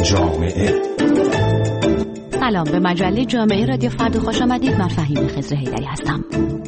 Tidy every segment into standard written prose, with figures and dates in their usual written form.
جامعه. سلام، به مجله جامعه رادیو فردا خوش آمدید. من فهیم خضر حیدری هستم.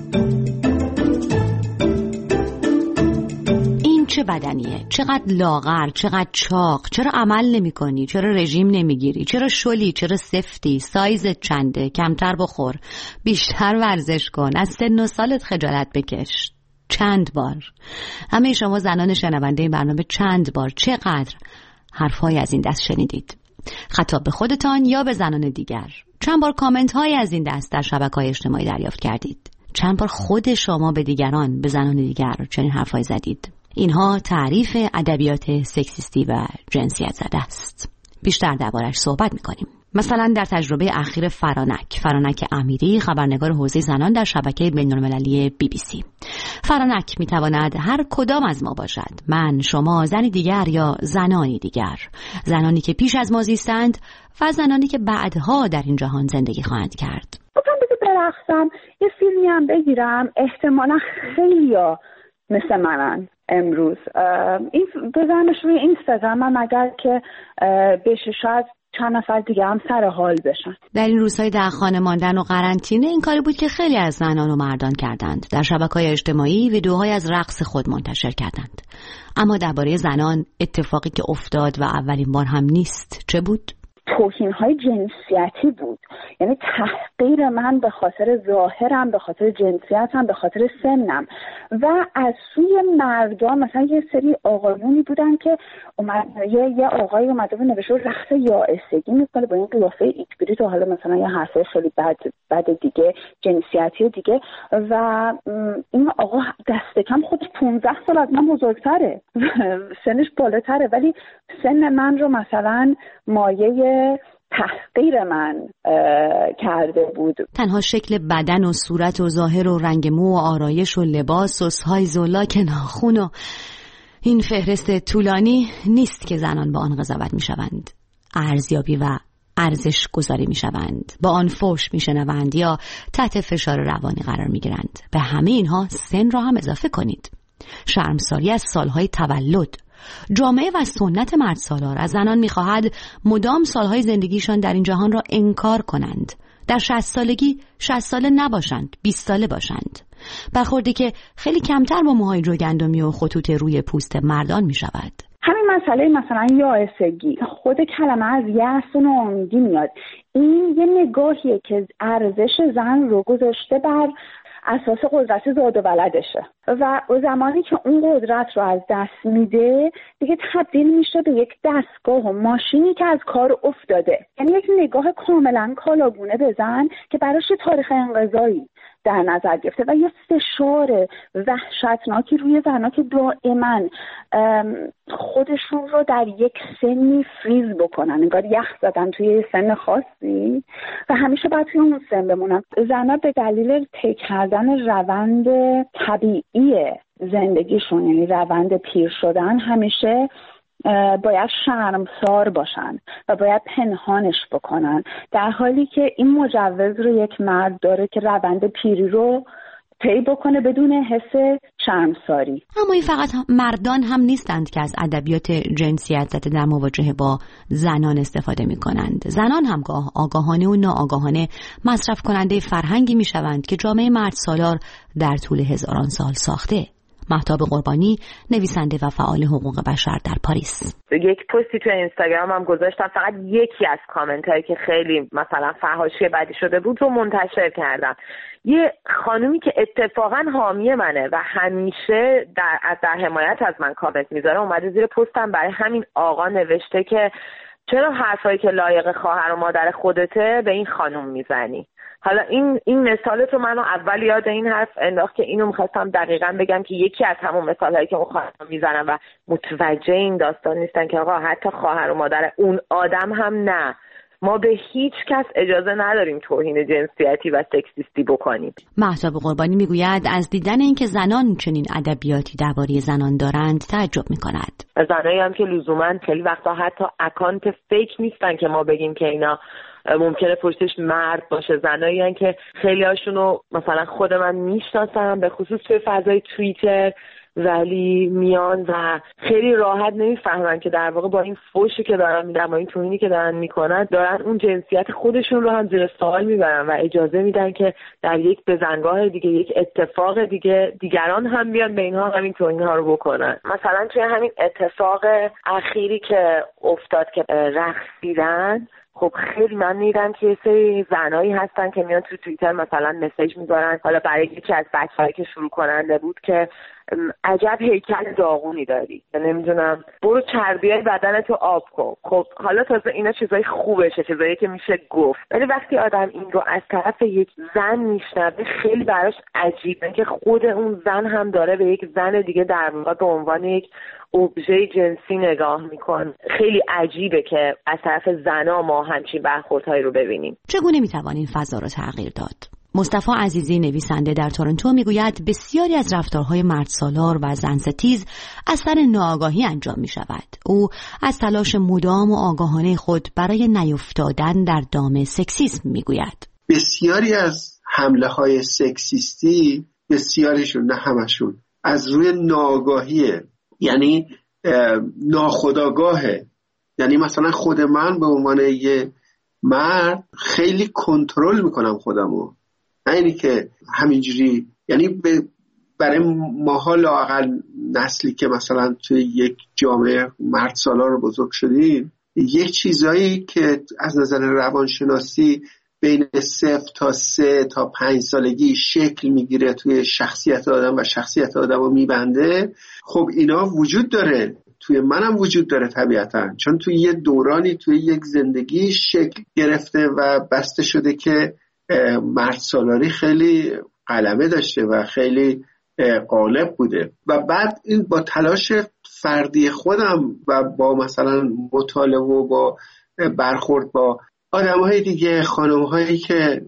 این چه بدنیه؟ چقدر لاغر، چقدر چاق، چرا عمل نمی کنی؟ چرا رژیم نمیگیری؟ چرا شلی؟ چرا سفتی؟ سایزت چنده؟ کمتر بخور، بیشتر ورزش کن، از سن و سالت خجالت بکش. چند بار همه شما زنان شنونده این برنامه چند بار، چقدر حرفهای از این دست شنیدید؟ خطاب به خودتان یا به زنان دیگر؟ چند بار کامنت های از این دست در شبکه‌های اجتماعی دریافت کردید؟ چند بار خود شما به دیگران، به زنان دیگر چنین حرفایی زدید؟ اینها تعریف ادبیات سکسیستی و جنسیت زده است. بیشتر دربارش صحبت می‌کنیم. مثلا در تجربه اخیر فرانک امیری، خبرنگار حوزه زنان در شبکه بین‌المللی BBC. فرانک میتواند هر کدام از ما باشد، من، شما، زنی دیگر یا زنانی دیگر، زنانی که پیش از ما زیستند و زنانی که بعدها در این جهان زندگی خواهند کرد. بگم برقصم، یه فیلمی هم بگیرم، احتمالا خیلیا مثل منن امروز. این بزنمش روی اینستاگرام هم، اگر که بشه شاید چند نفر دیگه هم سر حال بشن. در این روزهای در خانه ماندن و قرنطینه این کاری بود که خیلی از زنان و مردان کردند. در شبکه‌های اجتماعی ویدیوهای از رقص خود منتشر کردند. اما درباره زنان اتفاقی که افتاد و اولین بار هم نیست چه بود؟ توهین‌های جنسیتی بود. یعنی تحقیر من به خاطر ظاهرم، به خاطر جنسیتم، به خاطر سنم و از سوی مردان. مثلا یه سری آقایونی بودن که یه آقای اومده بود نوشته رقص یائسگی میکنه با این قیافه ایکبریت و حالا مثلا یه حرفه خیلی بد دیگه، جنسیتی دیگه. و این آقا دست کم خودش 15 سال از من بزرگتره، سنش بالاتره، ولی سن من رو مثلا مایه تحقیر من کرده بود. تنها شکل بدن و صورت و ظاهر و رنگ مو و آرایش و لباس و سهای زلاک ناخن و این فهرست طولانی نیست که زنان با آن قضاوت می شوند، ارزیابی و ارزش گذاری می شوند، با آن فحش می شنوند یا تحت فشار روانی قرار می گیرند. به همه اینها سن را هم اضافه کنید. شرمساری از سالهای تولد. جامعه و سنت مرد سالار از زنان می‌خواهد مدام سالهای زندگیشان در این جهان را انکار کنند. در 60 سالگی 60 ساله نباشند، 20 ساله باشند. برخوردی که خیلی کمتر با موهای جوگندمی و خطوط روی پوست مردان می‌شود. همین مسئله مثلا یائسگی، خود کلمه از یأس و ناامیدی میاد. این یه نگاهیه که ارزش زن رو گذاشته بر اساس قدرت زاد و ولدشه و زمانی که اون قدرت رو از دست میده دیگه تبدیل میشه به یک دستگاه و ماشینی که از کار افتاده. یعنی یک نگاه کاملا کالاگونه به زن که براش تاریخ انقضایی در نظر گرفته و یه فشار وحشتناکی روی زنها که دائما خودشون رو در یک سنی فریز بکنن، انگار یخ زدن توی سن خاصی و همیشه باید توی اون سن بمونن. زنها به دلیل طی کردن روند طبیعی زندگیشون، یعنی روند پیر شدن، همیشه باید شرمسار باشن و باید پنهانش بکنن، در حالی که این مجوز رو یک مرد داره که روند پیری رو طی بکنه بدون حس شرمساری. اما این فقط مردان هم نیستند که از ادبیات جنسیت زده در مواجهه با زنان استفاده می کنند. زنان هم آگاهانه و ناآگاهانه مصرف کننده فرهنگی می شوند که جامعه مرد سالار در طول هزاران سال ساخته. مهتاب قربانی، نویسنده و فعال حقوق بشر در پاریس. یک پستی تو اینستاگرام هم گذاشتم، فقط یکی از کامنت هایی که خیلی مثلا فحاشی بدی شده بود رو منتشر کردم. یه خانومی که اتفاقا حامی منه و همیشه در حمایت از من کامنت میذاره اومده زیر پستم برای همین آقا نوشته که چرا حرفایی که لایق خواهر و مادر خودته به این خانوم میزنی. حالا این مثالت رو منو اول یاد این حرف انداخت که اینو میخواستم دقیقاً بگم که یکی از همون مثالهایی که اون خانم میزنن و متوجه این داستان نیستن که آقا حتی خواهر و مادر اون آدم هم نه، ما به هیچ کس اجازه نداریم توهین جنسیتی و سکسیستی بکنیم. مهتاب قربانی میگوید از دیدن اینکه زنان چنین ادبیاتی درباره زنان دارند تعجب میکند. زنایی هم که لزوما خیلی وقتا حتی اکانت فیک نیستن که ما بگیم که اینا ممکنه پشتش مرد باشه. زنایی هستن که خیلی هاشونو مثلا خود من میشناسم، به خصوص توی فضای توییتر، ولی میان و خیلی راحت نمیفهمن که در واقع با این فوشی که دارن میدن، با این توهینی که دارن میکنن، دارن اون جنسیت خودشون رو هم زیر سوال میبرن و اجازه میدن که در یک بزنگاه دیگه، یک اتفاق دیگه، دیگران هم بیان به اینها همین توهین ها رو بکنن. مثلا توی همین اتفاق اخیری که افتاد که رقصیدن، خب خیلی من میدم که یه سری زنایی هستن که میان تو توییتر مثلا مسیج میذارن، حالا برای یکی از بچه‌هایی که شروع کننده بود که عجب هیکل داغونی داری، نمیدونم برو چربیای بدنتو آب کن. خب حالا تازه اینا چیزای خوبشه، چیزایی که میشه گفت، ولی وقتی آدم این رو از طرف یک زن میشنوه خیلی براش عجیبه که خود اون زن هم داره به یک زن دیگه در واقع به عنوان یک ابژه جنسی نگاه میکنه. خیلی عجیبه که از طرف زنا ما همچین برخوردهایی رو ببینیم. چگونه میتوانیم فضا رو تغییر داد؟ مصطفی عزیزی نویسنده در تورنتو میگوید بسیاری از رفتارهای مردسالار و زنستیز اثر ناآگاهی انجام می شود. او از تلاش مدام و آگاهانه خود برای نیفتادن در دام سکسیسم میگوید. بسیاری از حمله های سکسیستی، بسیاریشون نه همشون، از روی ناآگاهیه، یعنی ناخودآگاهه. یعنی مثلا خود من به عنوان یه مرد خیلی کنترل میکنم خودمو، نه اینی که همینجوری، یعنی برای ماها لااقل نسلی که مثلا توی یک جامعه مرد سالار رو بزرگ شدیم، یک چیزایی که از نظر روانشناسی بین 0 تا 3 تا 5 سالگی شکل میگیره توی شخصیت آدم و شخصیت آدم رو میبنده، خب اینا وجود داره، توی منم وجود داره طبیعتا، چون توی یه دورانی توی یک زندگی شکل گرفته و بسته شده که مرد سالاری خیلی غلبه داشته و خیلی غالب بوده. و بعد این با تلاش فردی خودم و با مثلا مطالعه و با برخورد با آدم‌های دیگه، خانم‌هایی که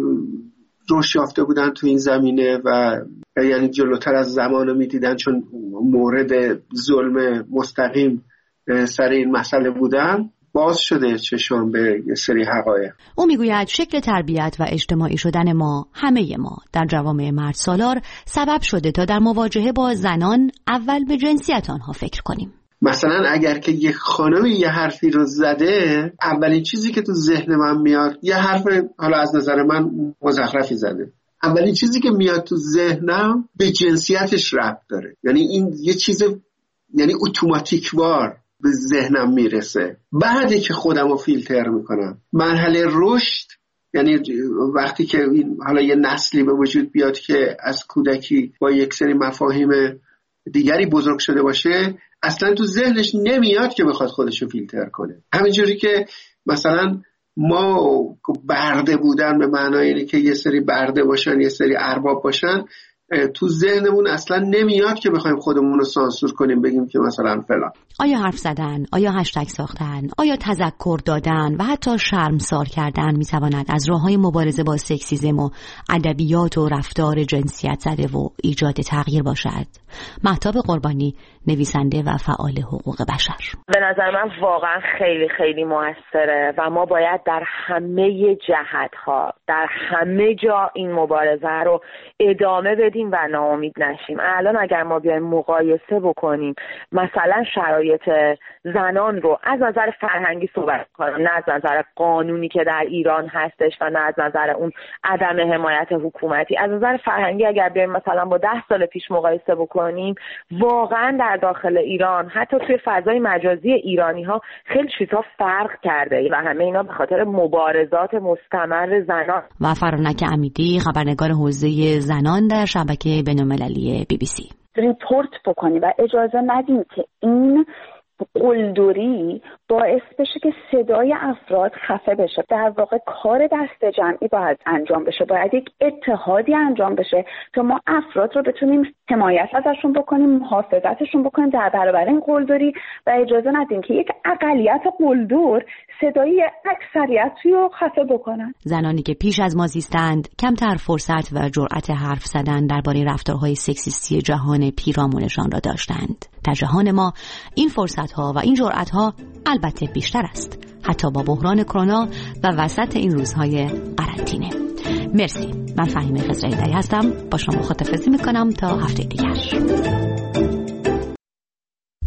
رشد یافته بودن تو این زمینه و یعنی جلوتر از زمان رو می‌دیدن، چون مورد ظلم مستقیم سر این مسئله بودن، باز شده چشم به یه سری حقایق. او میگوید شکل تربیت و اجتماعی شدن ما، همه ما در جوامع مرد سالار، سبب شده تا در مواجهه با زنان اول به جنسیت آنها فکر کنیم. مثلا اگر که یک خانمی یه حرفی رو زده، اولین چیزی که تو ذهن من میاد یه حرف، حالا از نظر من مزخرفی زده، اولین چیزی که میاد تو ذهنم به جنسیتش ربط داره. یعنی این یه چیز، یعنی اتوماتیک وار به ذهنم میرسه. بعدی که خودم رو فیلتر میکنم، مرحله رشد، یعنی وقتی که حالا یه نسلی به وجود بیاد که از کودکی با یک سری مفاهیم دیگری بزرگ شده باشه، اصلا تو ذهنش نمیاد که بخواد خودش رو فیلتر کنه. همینجوری که مثلا ما برده بودن به معنای اینه که یه سری برده باشن، یه سری ارباب باشن، تو ذهنمون اصلا نمیاد که بخوایم خودمون رو سانسور کنیم، بگیم که مثلا فلان. آیا حرف زدن، آیا هشتگ ساختن، آیا تذکر دادن و حتی شرمسار کردن میتواند از راههای مبارزه با سکسیسم و ادبیات و رفتار جنسیت زده و ایجاد تغییر باشد؟ مهتاب قربانی، نویسنده و فعال حقوق بشر: به نظر من واقعا خیلی خیلی موثره و ما باید در همه جهت‌ها، در همه جا این مبارزه رو ادامه بدیم و ناامید نشیم. الان اگر ما بیایم مقایسه بکنیم مثلا شرایط زنان رو از نظر فرهنگی صحبت کنیم، نه از نظر قانونی که در ایران هستش و نه از نظر اون عدم حمایت حکومتی، از نظر فرهنگی اگر بیایم مثلا با 10 سال پیش مقایسه بکنیم، واقعا در داخل ایران حتی توی فضای مجازی ایرانی ها خیلی چیزها فرق کرده و همه اینا به خاطر مبارزات مستمر زنان. و فرانک امیدی، خبرنگار حوزه زنان در شبکه بین‌المللی BBC: ریپورت بکنی و اجازه ندیم که این قلدری باعث بشه که صدای افراد خفه بشه. در واقع کار دست جمعی باید انجام بشه، باید یک اتحادی انجام بشه تا ما افراد رو بتونیم حمایت ازشون بکنیم، محافظتشون بکنیم در برابر این قلدری و اجازه ندیم که یک اقلیت قلدر صدای اکثریت رو خفه بکنن. زنانی که پیش از ما زیستند کمتر فرصت و جرأت حرف زدن درباره رفتارهای سکسیستی جهان پیرامونشان را داشتند. در جهان ما این فرصت‌ها و این جرأت‌ها البته بیشتر است، حتی با بحران کرونا و وسط این روزهای قرنطینه. مرسی. من فهیمه خضرایی‌دری هستم. با شما خداحافظی می‌کنم تا هفته دیگر.